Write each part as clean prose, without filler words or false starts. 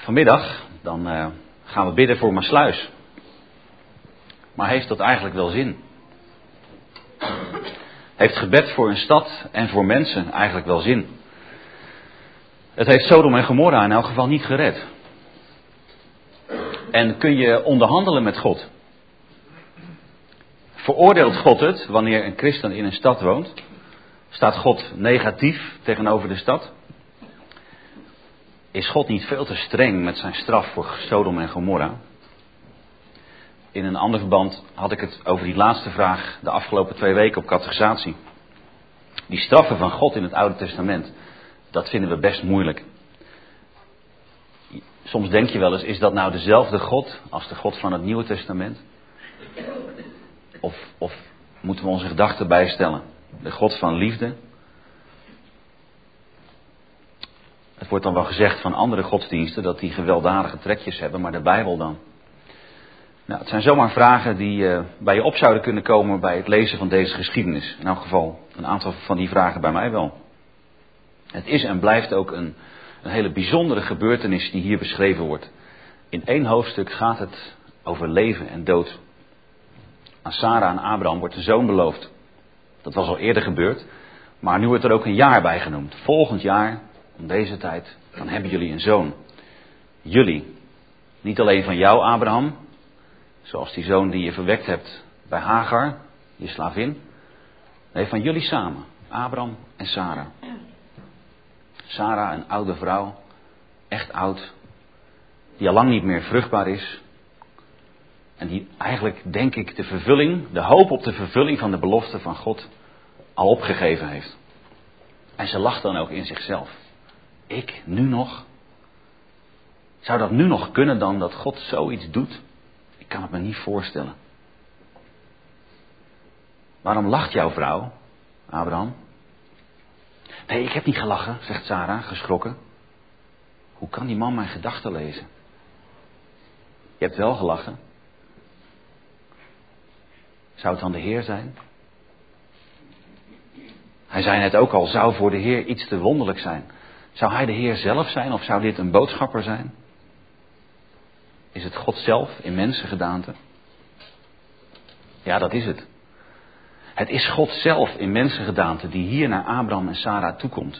Vanmiddag dan gaan we bidden voor Maassluis. Maar heeft dat eigenlijk wel zin? Heeft gebed voor een stad en voor mensen eigenlijk wel zin? Het heeft Sodom en Gomorra in elk geval niet gered. En kun je onderhandelen met God? Veroordeelt God het wanneer een christen in een stad woont? Staat God negatief tegenover de stad? Is God niet veel te streng met zijn straf voor Sodom en Gomorra? In een ander verband had ik het over die laatste vraag de afgelopen 2 weken op catechisatie. Die straffen van God in het Oude Testament, dat vinden we best moeilijk. Soms denk je wel eens, is dat nou dezelfde God als de God van het Nieuwe Testament? Of moeten we onze gedachten bijstellen? De God van liefde? Het wordt dan wel gezegd van andere godsdiensten dat die gewelddadige trekjes hebben, maar de Bijbel dan? Nou, het zijn zomaar vragen die bij je op zouden kunnen komen bij het lezen van deze geschiedenis. In elk geval een aantal van die vragen bij mij wel. Het is en blijft ook een hele bijzondere gebeurtenis die hier beschreven wordt. In 1 hoofdstuk gaat het over leven en dood. Aan Sarah en Abraham wordt een zoon beloofd. Dat was al eerder gebeurd, maar nu wordt er ook een jaar bij genoemd. Volgend jaar, om deze tijd, dan hebben jullie een zoon. Jullie. Niet alleen van jou, Abraham, zoals die zoon die je verwekt hebt bij Hagar, je slavin. Nee, van jullie samen. Abraham en Sarah. Sarah, een oude vrouw, echt oud, die al lang niet meer vruchtbaar is. En die eigenlijk, denk ik, de hoop op de vervulling van de belofte van God al opgegeven heeft. En ze lacht dan ook in zichzelf. Ik, nu nog? Zou dat nu nog kunnen dan dat God zoiets doet? Ik kan het me niet voorstellen. Waarom lacht jouw vrouw, Abraham? Nee, ik heb niet gelachen, zegt Sarah, geschrokken. Hoe kan die man mijn gedachten lezen? Je hebt wel gelachen. Zou het dan de Heer zijn? Hij zei net ook al, zou voor de Heer iets te wonderlijk zijn? Zou hij de Heer zelf zijn of zou dit een boodschapper zijn? Is het God zelf in mensengedaante? Ja, dat is het. Het is God zelf in mensengedaante die hier naar Abraham en Sarah toekomt.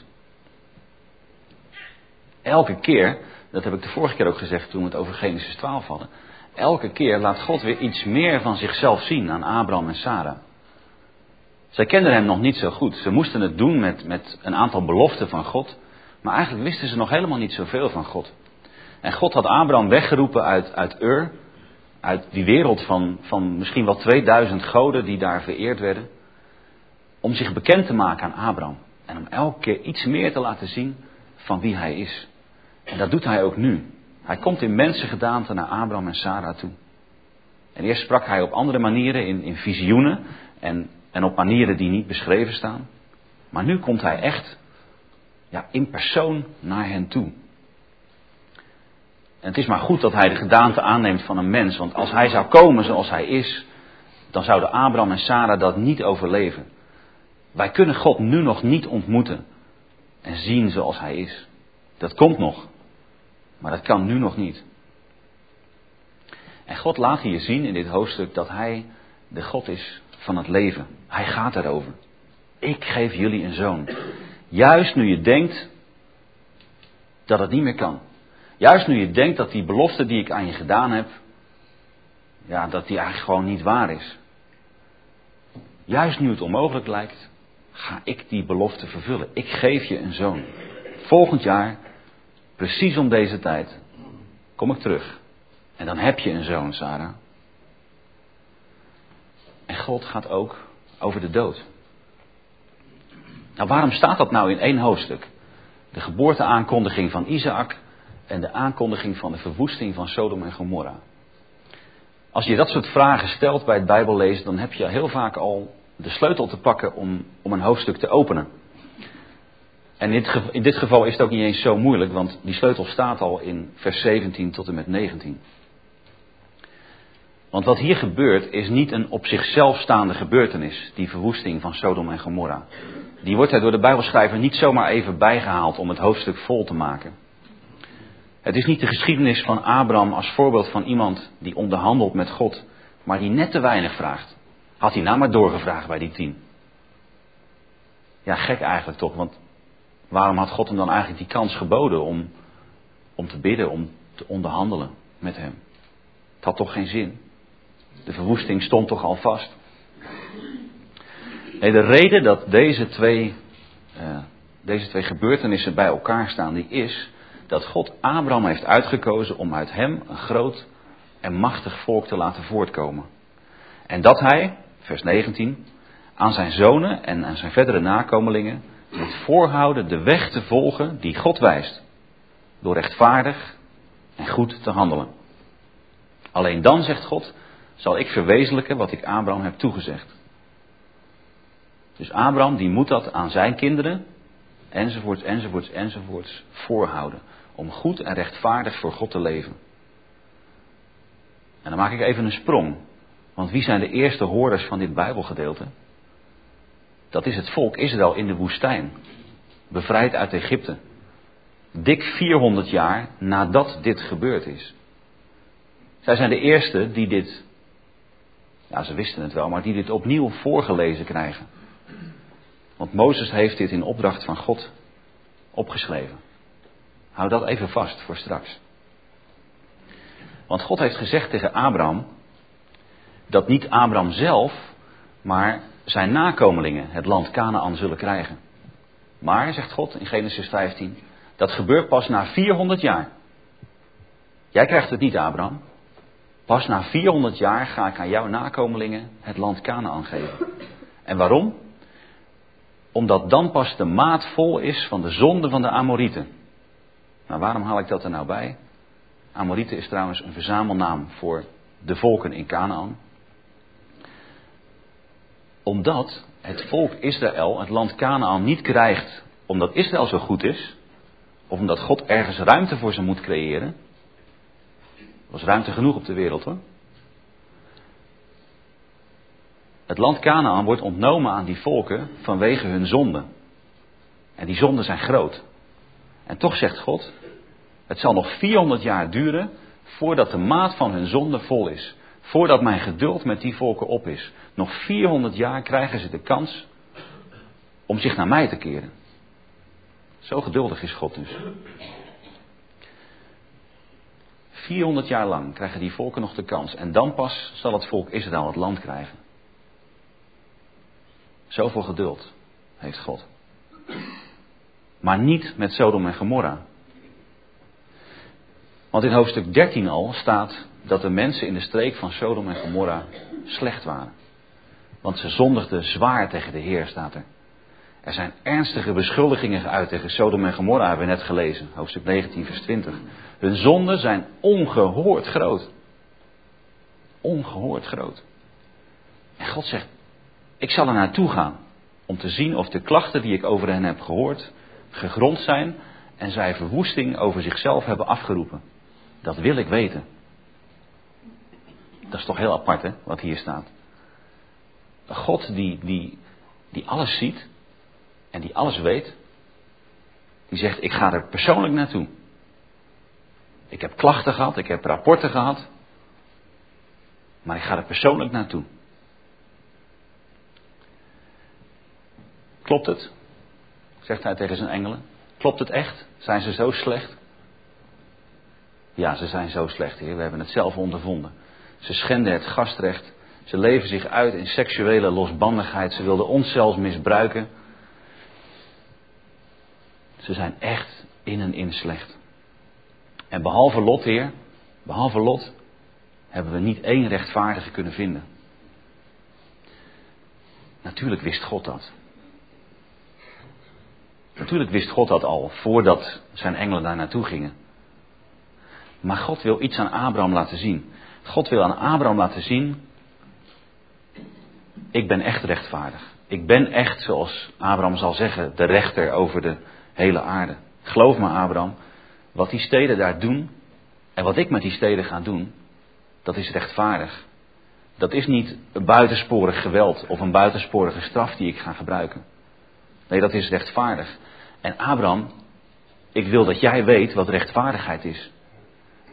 Elke keer, dat heb ik de vorige keer ook gezegd toen we het over Genesis 12 hadden. Elke keer laat God weer iets meer van zichzelf zien aan Abraham en Sarah. Zij kenden hem nog niet zo goed. Ze moesten het doen met een aantal beloften van God. Maar eigenlijk wisten ze nog helemaal niet zoveel van God. En God had Abraham weggeroepen uit Ur. Uit die wereld van misschien wel 2000 goden die daar vereerd werden. Om zich bekend te maken aan Abraham. En om elke keer iets meer te laten zien van wie hij is. En dat doet hij ook nu. Hij komt in mensengedaante naar Abraham en Sarah toe. En eerst sprak hij op andere manieren in visioenen. En op manieren die niet beschreven staan. Maar nu komt hij echt in persoon naar hen toe. En het is maar goed dat hij de gedaante aanneemt van een mens. Want als hij zou komen zoals hij is, dan zouden Abraham en Sarah dat niet overleven. Wij kunnen God nu nog niet ontmoeten en zien zoals hij is. Dat komt nog, maar dat kan nu nog niet. En God laat hier zien in dit hoofdstuk dat hij de God is van het leven. Hij gaat erover. Ik geef jullie een zoon. Juist nu je denkt dat het niet meer kan. Juist nu je denkt dat die belofte die ik aan je gedaan heb, dat die eigenlijk gewoon niet waar is. Juist nu het onmogelijk lijkt, ga ik die belofte vervullen. Ik geef je een zoon. Volgend jaar, precies om deze tijd, kom ik terug. En dan heb je een zoon, Sarah. En God gaat ook over de dood. Nou, waarom staat dat nou in 1 hoofdstuk? De geboorteaankondiging van Isaac en de aankondiging van de verwoesting van Sodom en Gomorra. Als je dat soort vragen stelt bij het Bijbellezen, dan heb je heel vaak al de sleutel te pakken om een hoofdstuk te openen. En in dit geval is het ook niet eens zo moeilijk, want die sleutel staat al in vers 17 tot en met 19. Want wat hier gebeurt is niet een op zichzelf staande gebeurtenis, die verwoesting van Sodom en Gomorra. Die wordt er door de Bijbelschrijver niet zomaar even bijgehaald om het hoofdstuk vol te maken. Het is niet de geschiedenis van Abraham als voorbeeld van iemand die onderhandelt met God, maar die net te weinig vraagt. Had hij nou maar doorgevraagd bij die 10. Ja, gek eigenlijk toch, want waarom had God hem dan eigenlijk die kans geboden om te bidden, om te onderhandelen met hem? Het had toch geen zin. De verwoesting stond toch al vast. Nee, de reden dat deze twee gebeurtenissen bij elkaar staan, die is dat God Abraham heeft uitgekozen om uit hem een groot en machtig volk te laten voortkomen. En dat hij, vers 19, aan zijn zonen en aan zijn verdere nakomelingen moet voorhouden de weg te volgen die God wijst. Door rechtvaardig en goed te handelen. Alleen dan, zegt God, zal ik verwezenlijken wat ik Abraham heb toegezegd. Dus Abraham die moet dat aan zijn kinderen, enzovoorts, voorhouden. Om goed en rechtvaardig voor God te leven. En dan maak ik even een sprong. Want wie zijn de eerste hoorders van dit Bijbelgedeelte? Dat is het volk Israël in de woestijn. Bevrijd uit Egypte. Dik 400 jaar nadat dit gebeurd is. Zij zijn de eerste die dit, ja ze wisten het wel, maar die dit opnieuw voorgelezen krijgen. Want Mozes heeft dit in opdracht van God opgeschreven. Hou dat even vast voor straks. Want God heeft gezegd tegen Abraham dat niet Abraham zelf, maar zijn nakomelingen het land Kanaän zullen krijgen. Maar, zegt God in Genesis 15, dat gebeurt pas na 400 jaar. Jij krijgt het niet, Abraham. Pas na 400 jaar ga ik aan jouw nakomelingen het land Kanaän geven. En waarom? Omdat dan pas de maat vol is van de zonde van de Amorieten. Nou, waarom haal ik dat er nou bij? Amorieten is trouwens een verzamelnaam voor de volken in Kanaän. Omdat het volk Israël het land Kanaän niet krijgt omdat Israël zo goed is, of omdat God ergens ruimte voor ze moet creëren. Er was ruimte genoeg op de wereld, hoor. Het land Kanaän wordt ontnomen aan die volken vanwege hun zonden. En die zonden zijn groot. En toch zegt God, het zal nog 400 jaar duren voordat de maat van hun zonde vol is. Voordat mijn geduld met die volken op is. Nog 400 jaar krijgen ze de kans om zich naar mij te keren. Zo geduldig is God dus. 400 jaar lang krijgen die volken nog de kans. En dan pas zal het volk Israël het land krijgen. Zoveel geduld heeft God. Maar niet met Sodom en Gomorra. Want in hoofdstuk 13 al staat dat de mensen in de streek van Sodom en Gomorra slecht waren. Want ze zondigden zwaar tegen de Heer, staat er. Er zijn ernstige beschuldigingen geuit tegen Sodom en Gomorra, hebben we net gelezen. Hoofdstuk 19 vers 20. Hun zonden zijn ongehoord groot. Ongehoord groot. En God zegt, ik zal er naartoe gaan om te zien of de klachten die ik over hen heb gehoord gegrond zijn en zij verwoesting over zichzelf hebben afgeroepen. Dat wil ik weten. Dat is toch heel apart, hè, wat hier staat. Een God die alles ziet en die alles weet, die zegt, ik ga er persoonlijk naartoe. Ik heb klachten gehad, ik heb rapporten gehad, maar ik ga er persoonlijk naartoe. Klopt het? Zegt hij tegen zijn engelen. Klopt het echt? Zijn ze zo slecht? Ja, ze zijn zo slecht, Heer. We hebben het zelf ondervonden. Ze schenden het gastrecht. Ze leven zich uit in seksuele losbandigheid. Ze wilden ons zelfs misbruiken. Ze zijn echt in en in slecht. En behalve Lot, Heer, behalve Lot, hebben we niet één rechtvaardige kunnen vinden. Natuurlijk wist God dat. Natuurlijk wist God dat al, voordat zijn engelen daar naartoe gingen. Maar God wil iets aan Abraham laten zien. God wil aan Abraham laten zien, ik ben echt rechtvaardig. Ik ben echt, zoals Abraham zal zeggen, de rechter over de hele aarde. Geloof me, Abraham, wat die steden daar doen en wat ik met die steden ga doen, dat is rechtvaardig. Dat is niet een buitensporig geweld of een buitensporige straf die ik ga gebruiken. Nee, dat is rechtvaardig. En Abraham, ik wil dat jij weet wat rechtvaardigheid is.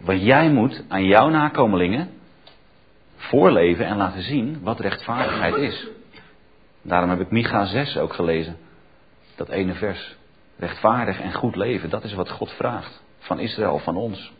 Want jij moet aan jouw nakomelingen voorleven en laten zien wat rechtvaardigheid is. Daarom heb ik Micha 6 ook gelezen. Dat ene vers. Rechtvaardig en goed leven, dat is wat God vraagt. Van Israël, van ons.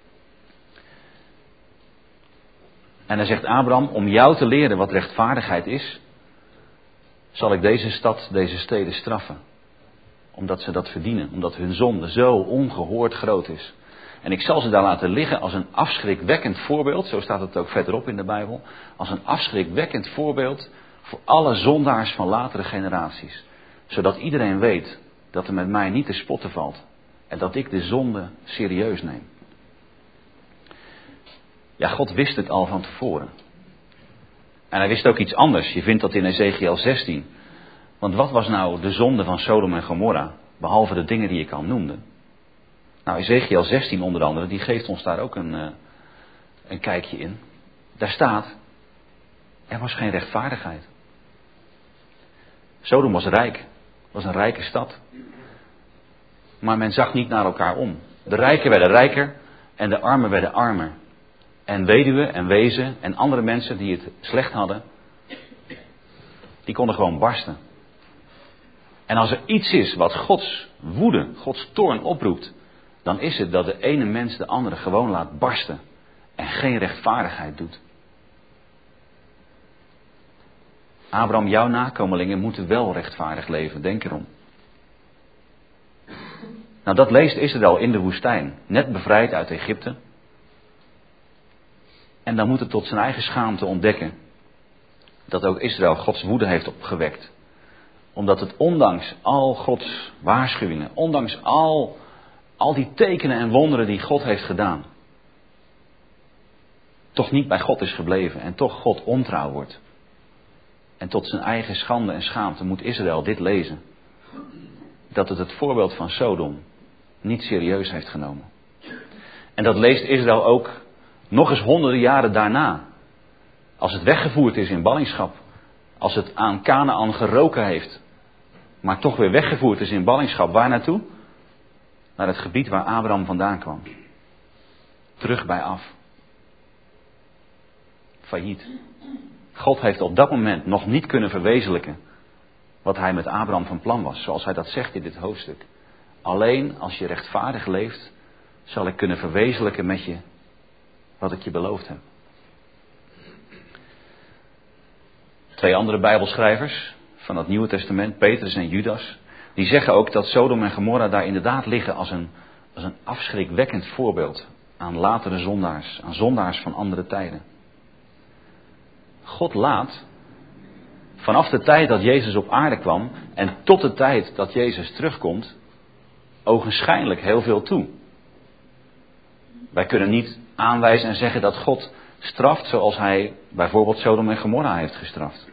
En hij zegt Abraham, om jou te leren wat rechtvaardigheid is, zal ik deze stad, deze steden straffen. Omdat ze dat verdienen. Omdat hun zonde zo ongehoord groot is. En ik zal ze daar laten liggen als een afschrikwekkend voorbeeld. Zo staat het ook verderop in de Bijbel. Als een afschrikwekkend voorbeeld voor alle zondaars van latere generaties. Zodat iedereen weet dat er met mij niet te spotten valt. En dat ik de zonde serieus neem. Ja, God wist het al van tevoren. En hij wist ook iets anders. Je vindt dat in Ezekiel 16. Want wat was nou de zonde van Sodom en Gomorra? Behalve de dingen die ik al noemde. Nou, Ezekiel 16 onder andere, die geeft ons daar ook een kijkje in. Daar staat, er was geen rechtvaardigheid. Sodom was rijk. Was een rijke stad. Maar men zag niet naar elkaar om. De rijken werden rijker en de armen werden armer. En weduwen en wezen en andere mensen die het slecht hadden, die konden gewoon barsten. En als er iets is wat Gods woede, Gods toorn oproept, dan is het dat de ene mens de andere gewoon laat barsten en geen rechtvaardigheid doet. Abraham, jouw nakomelingen moeten wel rechtvaardig leven, denk erom. Nou, dat leest Israël in de woestijn, net bevrijd uit Egypte. En dan moet het tot zijn eigen schaamte ontdekken dat ook Israël Gods woede heeft opgewekt. Omdat het ondanks al Gods waarschuwingen, ondanks al die tekenen en wonderen die God heeft gedaan, toch niet bij God is gebleven en toch God ontrouw wordt. En tot zijn eigen schande en schaamte moet Israël dit lezen. Dat het voorbeeld van Sodom niet serieus heeft genomen. En dat leest Israël ook nog eens honderden jaren daarna. Als het weggevoerd is in ballingschap. Als het aan Kanaan geroken heeft. Maar toch weer weggevoerd is in ballingschap. Waar naartoe? Naar het gebied waar Abraham vandaan kwam. Terug bij af. Failliet. God heeft op dat moment nog niet kunnen verwezenlijken wat hij met Abraham van plan was. Zoals hij dat zegt in dit hoofdstuk. Alleen als je rechtvaardig leeft, zal ik kunnen verwezenlijken met je wat ik je beloofd heb. 2 andere Bijbelschrijvers van het Nieuwe Testament, Petrus en Judas, die zeggen ook dat Sodom en Gomorra daar inderdaad liggen als een afschrikwekkend voorbeeld aan latere zondaars, aan zondaars van andere tijden. God laat vanaf de tijd dat Jezus op aarde kwam en tot de tijd dat Jezus terugkomt, ogenschijnlijk heel veel toe. Wij kunnen niet aanwijzen en zeggen dat God straft zoals hij bijvoorbeeld Sodom en Gomorra heeft gestraft.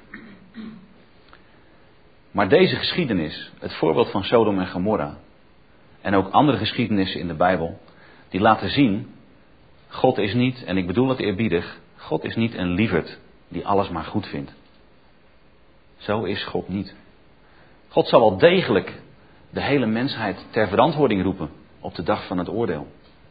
Maar deze geschiedenis, het voorbeeld van Sodom en Gomorra en ook andere geschiedenissen in de Bijbel, die laten zien, God is niet, en ik bedoel het eerbiedig, God is niet een lieverd die alles maar goed vindt. Zo is God niet. God zal wel degelijk de hele mensheid ter verantwoording roepen op de dag van het oordeel.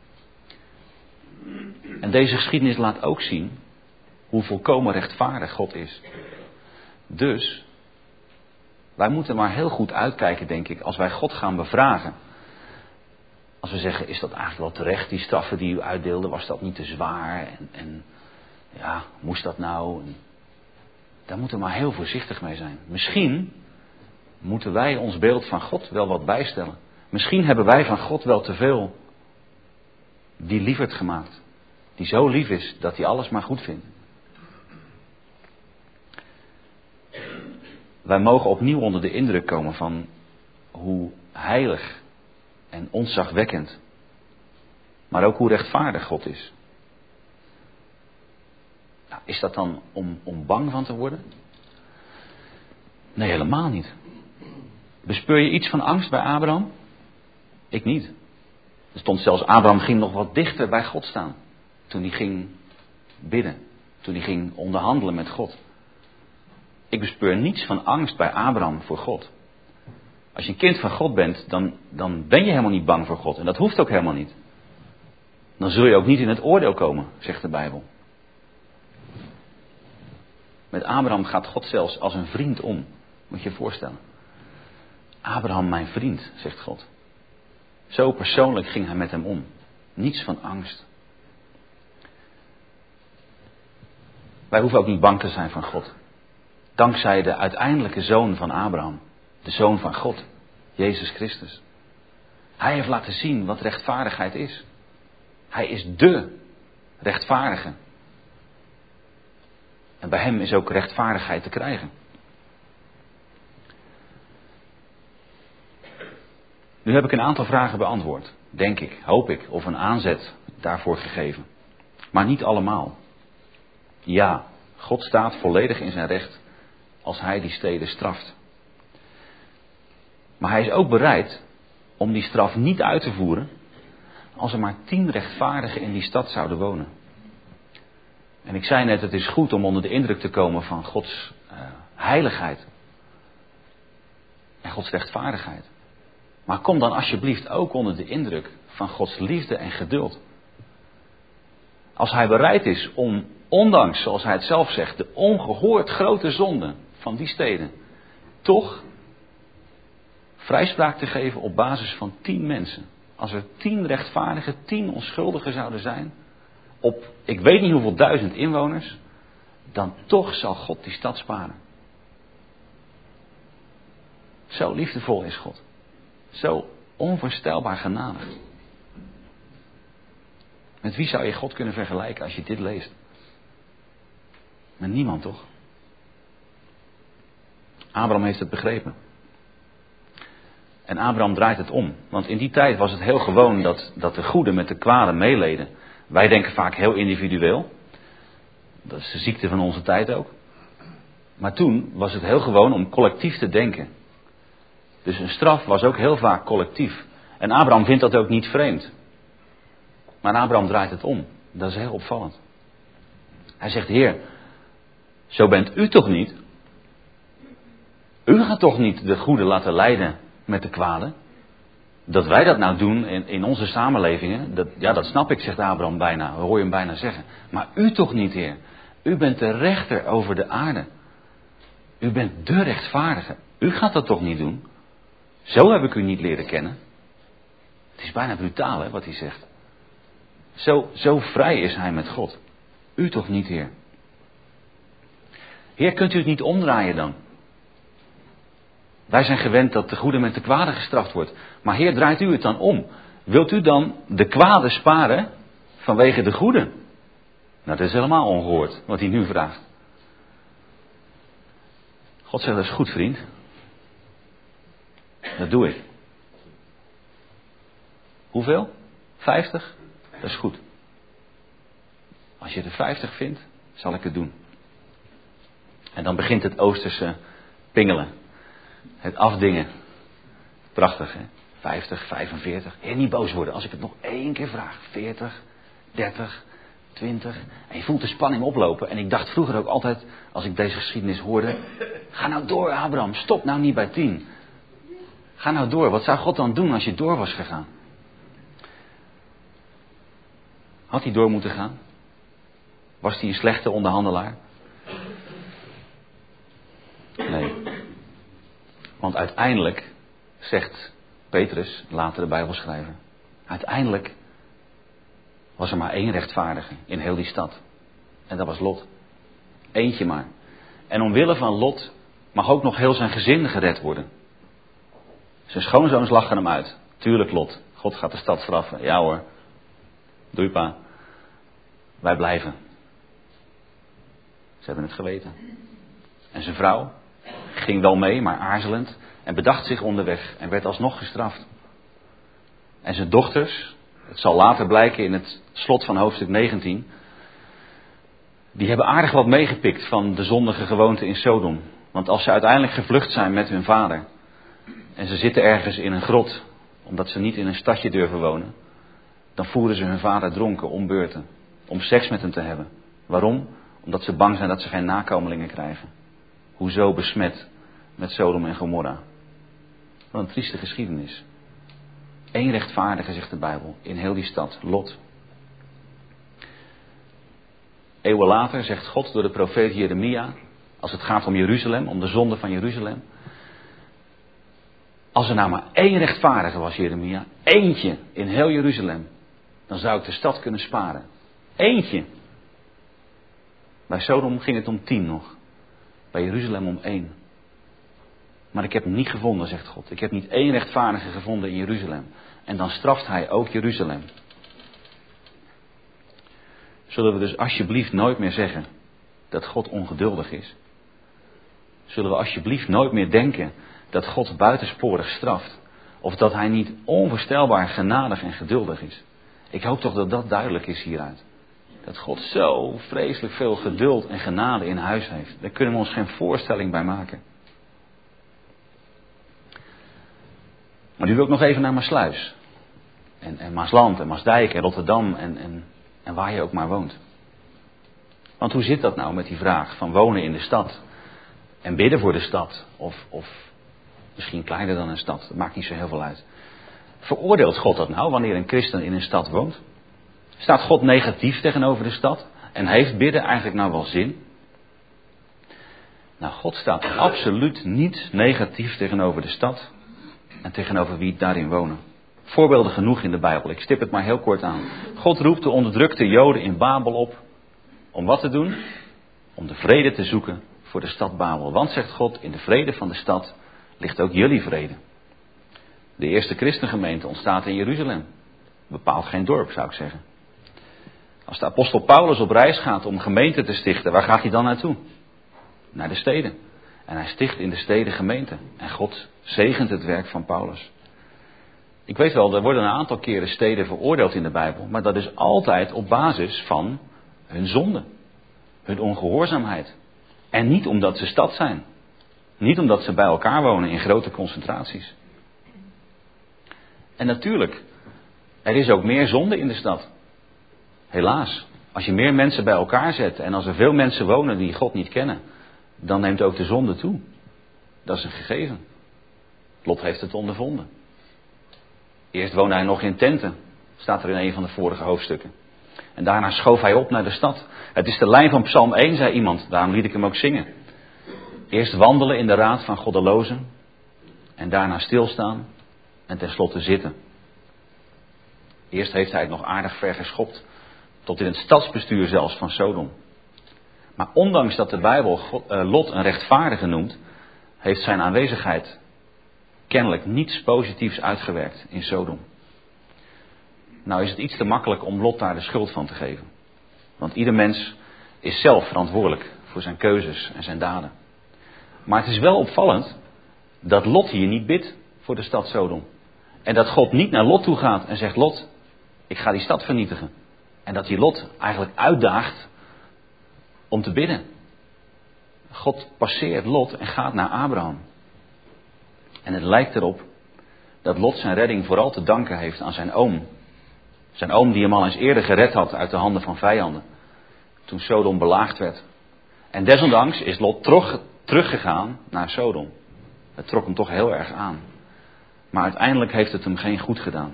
En deze geschiedenis laat ook zien hoe volkomen rechtvaardig God is. Dus, wij moeten maar heel goed uitkijken, denk ik, als wij God gaan bevragen. Als we zeggen, is dat eigenlijk wel terecht, die straffen die u uitdeelde, was dat niet te zwaar? En ja, moest dat nou? Daar moeten we maar heel voorzichtig mee zijn. Misschien moeten wij ons beeld van God wel wat bijstellen. Misschien hebben wij van God wel te veel die lieverd gemaakt. Die zo lief is dat hij alles maar goed vindt. Wij mogen opnieuw onder de indruk komen van hoe heilig en ontzagwekkend, maar ook hoe rechtvaardig God is. Nou, is dat dan om bang van te worden? Nee, helemaal niet. Bespeur je iets van angst bij Abraham? Ik niet. Er stond zelfs, Abraham ging nog wat dichter bij God staan. Toen hij ging bidden. Toen hij ging onderhandelen met God. Ik bespeur niets van angst bij Abraham voor God. Als je een kind van God bent, dan ben je helemaal niet bang voor God. En dat hoeft ook helemaal niet. dan zul je ook niet in het oordeel komen, zegt de Bijbel. Met Abraham gaat God zelfs als een vriend om. Moet je je voorstellen. Abraham, mijn vriend, zegt God. Zo persoonlijk ging hij met hem om. Niets van angst. Wij hoeven ook niet bang te zijn van God. Dankzij de uiteindelijke zoon van Abraham. De zoon van God. Jezus Christus. Hij heeft laten zien wat rechtvaardigheid is. Hij is dé rechtvaardige. En bij hem is ook rechtvaardigheid te krijgen. Nu heb ik een aantal vragen beantwoord. Denk ik, hoop ik, of een aanzet daarvoor gegeven. Maar niet allemaal. Ja, God staat volledig in zijn recht als hij die steden straft. Maar hij is ook bereid om die straf niet uit te voeren als er maar 10 rechtvaardigen in die stad zouden wonen. En ik zei net, het is goed om onder de indruk te komen van Gods heiligheid. En Gods rechtvaardigheid. Maar kom dan alsjeblieft ook onder de indruk van Gods liefde en geduld. Als hij bereid is om, ondanks, zoals hij het zelf zegt, de ongehoord grote zonde van die steden, toch vrijspraak te geven op basis van 10 mensen. Als er 10 rechtvaardigen, 10 onschuldigen zouden zijn, op ik weet niet hoeveel 1000 inwoners, dan toch zal God die stad sparen. Zo liefdevol is God. Zo onvoorstelbaar genadig. Met wie zou je God kunnen vergelijken als je dit leest? Met niemand, toch? Abraham heeft het begrepen. En Abraham draait het om. Want in die tijd was het heel gewoon dat de goeden met de kwade meeleden. Wij denken vaak heel individueel. Dat is de ziekte van onze tijd ook. Maar toen was het heel gewoon om collectief te denken. Dus een straf was ook heel vaak collectief. En Abraham vindt dat ook niet vreemd. Maar Abraham draait het om. Dat is heel opvallend. Hij zegt, Heer, zo bent u toch niet? U gaat toch niet de goede laten lijden met de kwade? Dat wij dat nou doen in onze samenlevingen, dat snap ik, zegt Abraham bijna. Hoor je hem bijna zeggen. Maar u toch niet, Heer? U bent de rechter over de aarde. U bent de rechtvaardige. U gaat dat toch niet doen? Zo heb ik u niet leren kennen. Het is bijna brutaal, hè, wat hij zegt. Zo vrij is hij met God. U toch niet, Heer? Heer, kunt u het niet omdraaien dan? Wij zijn gewend dat de goede met de kwade gestraft wordt. Maar Heer, draait u het dan om? Wilt u dan de kwade sparen vanwege de goede? Nou, dat is helemaal ongehoord wat hij nu vraagt. God zegt, dat is goed, vriend. Dat doe ik. Hoeveel? 50? Dat is goed. Als je er 50 vindt, zal ik het doen. En dan begint het Oosterse pingelen. Het afdingen. Prachtig, hè? 50, 45. Heer, niet boos worden als ik het nog 1 keer vraag. 40, 30, 20. En je voelt de spanning oplopen. En ik dacht vroeger ook altijd, als ik deze geschiedenis hoorde, ga nou door, Abraham. Stop nou niet bij 10. Ga nou door. Wat zou God dan doen als je door was gegaan? Had hij door moeten gaan? Was hij een slechte onderhandelaar? Nee. Want uiteindelijk, zegt Petrus, later de Bijbelschrijver, uiteindelijk was er maar 1 rechtvaardige in heel die stad. En dat was Lot. Eentje maar. En omwille van Lot mag ook nog heel zijn gezin gered worden. Zijn schoonzoons lachen hem uit. Tuurlijk, Lot. God gaat de stad straffen. Ja hoor. Doei pa. Wij blijven. Ze hebben het geweten. En zijn vrouw ging wel mee, maar aarzelend. En bedacht zich onderweg. En werd alsnog gestraft. En zijn dochters, het zal later blijken in het slot van hoofdstuk 19. Die hebben aardig wat meegepikt van de zondige gewoonte in Sodom. Want als ze uiteindelijk gevlucht zijn met hun vader. En ze zitten ergens in een grot. Omdat ze niet in een stadje durven wonen. Dan voeren ze hun vader dronken om beurten. Om seks met hem te hebben. Waarom? Omdat ze bang zijn dat ze geen nakomelingen krijgen. Hoezo besmet met Sodom en Gomorra. Wat een trieste geschiedenis. 1 rechtvaardige, zegt de Bijbel, in heel die stad, Lot. eeuwen later zegt God door de profeet Jeremia, als het gaat om Jeruzalem, om de zonde van Jeruzalem. Als er nou maar één rechtvaardige was, Jeremia, eentje in heel Jeruzalem, dan zou ik de stad kunnen sparen. Eentje. Bij Sodom ging het om 10 nog. Bij Jeruzalem om 1. Maar ik heb hem niet gevonden, zegt God. Ik heb niet één rechtvaardige gevonden in Jeruzalem. En dan straft hij ook Jeruzalem. Zullen we dus alsjeblieft nooit meer zeggen dat God ongeduldig is? Zullen we alsjeblieft nooit meer denken dat God buitensporig straft? Of dat hij niet onvoorstelbaar genadig en geduldig is? Ik hoop toch dat dat duidelijk is hieruit. Dat God zo vreselijk veel geduld en genade in huis heeft. Daar kunnen we ons geen voorstelling bij maken. Maar nu wil ik nog even naar Maassluis. En Maasland en Maasdijk en Rotterdam en waar je ook maar woont. Want hoe zit dat nou met die vraag van wonen in de stad? En bidden voor de stad? Of misschien kleiner dan een stad, dat maakt niet zo heel veel uit. Veroordeelt God dat nou wanneer een christen in een stad woont? Staat God negatief tegenover de stad? En heeft bidden eigenlijk nou wel zin? Nou, God staat absoluut niet negatief tegenover de stad en tegenover wie daarin wonen. Voorbeelden genoeg in de Bijbel, ik stip het maar heel kort aan. God roept de onderdrukte Joden in Babel op om wat te doen? Om de vrede te zoeken voor de stad Babel. Want, zegt God, in de vrede van de stad ligt ook jullie vrede. De eerste christengemeente ontstaat in Jeruzalem. Bepaalt geen dorp, zou ik zeggen. Als de apostel Paulus op reis gaat om gemeenten te stichten, waar gaat hij dan naartoe? Naar de steden. En hij sticht in de steden gemeenten. En God zegent het werk van Paulus. Ik weet wel, er worden een aantal keren steden veroordeeld in de Bijbel. Maar dat is altijd op basis van hun zonde. Hun ongehoorzaamheid. En niet omdat ze stad zijn. Niet omdat ze bij elkaar wonen in grote concentraties. En natuurlijk, er is ook meer zonde in de stad. Helaas, als je meer mensen bij elkaar zet en als er veel mensen wonen die God niet kennen, dan neemt ook de zonde toe. Dat is een gegeven. Lot heeft het ondervonden. Eerst woonde hij nog in tenten, staat er in een van de vorige hoofdstukken. En daarna schoof hij op naar de stad. Het is de lijn van Psalm 1, zei iemand, daarom liet ik hem ook zingen. Eerst wandelen in de raad van goddelozen en daarna stilstaan en tenslotte zitten. Eerst heeft hij het nog aardig ver geschopt, tot in het stadsbestuur zelfs van Sodom. Maar ondanks dat de Bijbel Lot een rechtvaardige noemt, heeft zijn aanwezigheid kennelijk niets positiefs uitgewerkt in Sodom. Nou is het iets te makkelijk om Lot daar de schuld van te geven. Want ieder mens is zelf verantwoordelijk voor zijn keuzes en zijn daden. Maar het is wel opvallend dat Lot hier niet bidt voor de stad Sodom. En dat God niet naar Lot toe gaat en zegt: Lot, ik ga die stad vernietigen. En dat hij Lot eigenlijk uitdaagt om te bidden. God passeert Lot en gaat naar Abraham. En het lijkt erop dat Lot zijn redding vooral te danken heeft aan zijn oom. Zijn oom die hem al eens eerder gered had uit de handen van vijanden. Toen Sodom belaagd werd. En desondanks is Lot teruggegaan naar Sodom. Het trok hem toch heel erg aan. Maar uiteindelijk heeft het hem geen goed gedaan.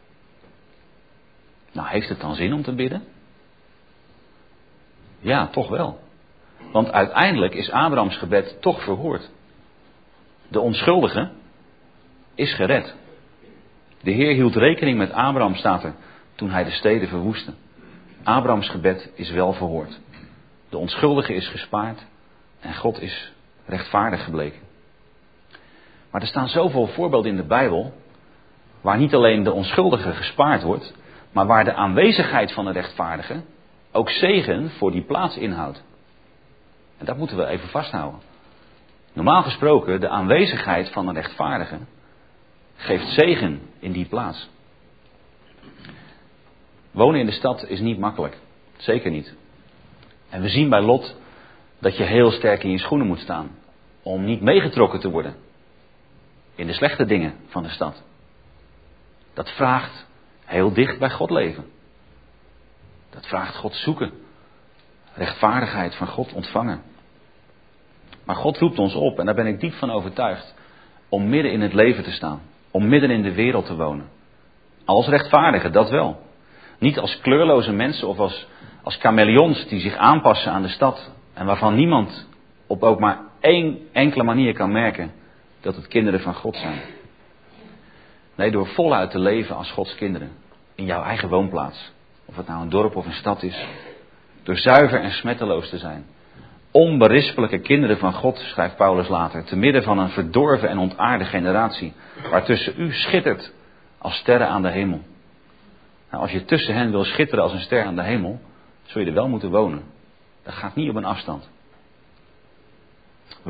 Nou, heeft het dan zin om te bidden? Ja, toch wel. Want uiteindelijk is Abrahams gebed toch verhoord. De onschuldige is gered. De Heer hield rekening met Abraham, staat er, toen hij de steden verwoestte. Abrahams gebed is wel verhoord. De onschuldige is gespaard en God is rechtvaardig gebleken. Maar er staan zoveel voorbeelden in de Bijbel waar niet alleen de onschuldige gespaard wordt, maar waar de aanwezigheid van de rechtvaardige ook zegen voor die plaats inhoudt. En dat moeten we even vasthouden. Normaal gesproken, de aanwezigheid van een rechtvaardige geeft zegen in die plaats. Wonen in de stad is niet makkelijk. Zeker niet. En we zien bij Lot dat je heel sterk in je schoenen moet staan. Om niet meegetrokken te worden in de slechte dingen van de stad. Dat vraagt heel dicht bij God leven. Dat vraagt God zoeken. Rechtvaardigheid van God ontvangen. Maar God roept ons op, en daar ben ik diep van overtuigd, om midden in het leven te staan. Om midden in de wereld te wonen. Als rechtvaardigen, dat wel. Niet als kleurloze mensen of als chameleons die zich aanpassen aan de stad en waarvan niemand op ook maar één enkele manier kan merken dat het kinderen van God zijn. Nee, door voluit te leven als Gods kinderen in jouw eigen woonplaats. Of het nou een dorp of een stad is. Door zuiver en smetteloos te zijn. Onberispelijke kinderen van God, schrijft Paulus later, te midden van een verdorven en ontaarde generatie, waartussen u schittert als sterren aan de hemel. Nou, als je tussen hen wil schitteren als een ster aan de hemel, zul je er wel moeten wonen. Dat gaat niet op een afstand. We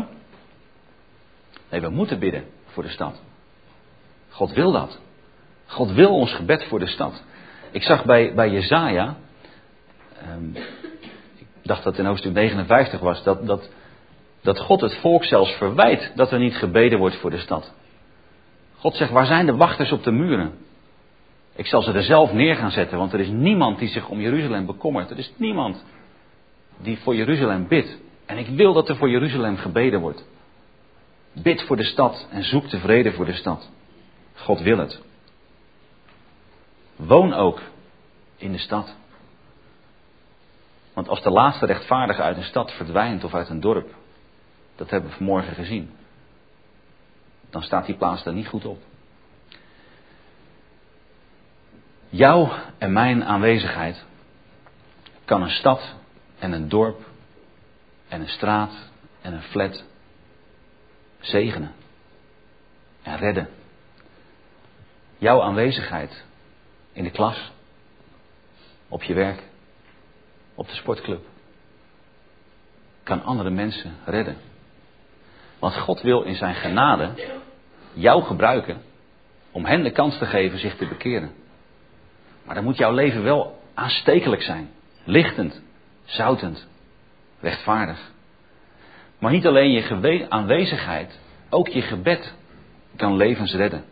moeten bidden voor de stad. God wil dat. God wil ons gebed voor de stad. Ik zag bij Jesaja, ik dacht dat het in hoofdstuk 59 was, dat God het volk zelfs verwijt dat er niet gebeden wordt voor de stad. God zegt, waar zijn de wachters op de muren? Ik zal ze er zelf neer gaan zetten, want er is niemand die zich om Jeruzalem bekommert. Er is niemand die voor Jeruzalem bidt. En ik wil dat er voor Jeruzalem gebeden wordt. Bid voor de stad en zoek de vrede voor de stad. God wil het. Woon ook in de stad. Want als de laatste rechtvaardige uit een stad verdwijnt of uit een dorp, dat hebben we vanmorgen gezien, dan staat die plaats daar niet goed op. Jouw en mijn aanwezigheid kan een stad en een dorp en een straat en een flat zegenen en redden. Jouw aanwezigheid in de klas, op je werk, op de sportclub, kan andere mensen redden. Want God wil in zijn genade jou gebruiken om hen de kans te geven zich te bekeren. Maar dan moet jouw leven wel aanstekelijk zijn, lichtend, zoutend, rechtvaardig. Maar niet alleen je aanwezigheid, ook je gebed kan levens redden.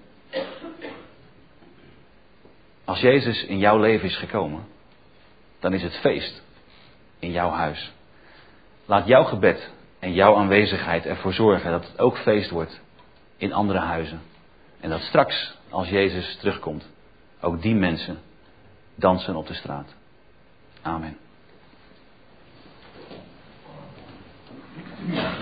Als Jezus in jouw leven is gekomen, dan is het feest in jouw huis. Laat jouw gebed en jouw aanwezigheid ervoor zorgen dat het ook feest wordt in andere huizen. En dat straks, als Jezus terugkomt, ook die mensen dansen op de straat. Amen.